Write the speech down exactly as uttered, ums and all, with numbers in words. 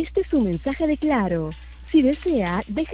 Este es un mensaje de Claro. Si desea, deje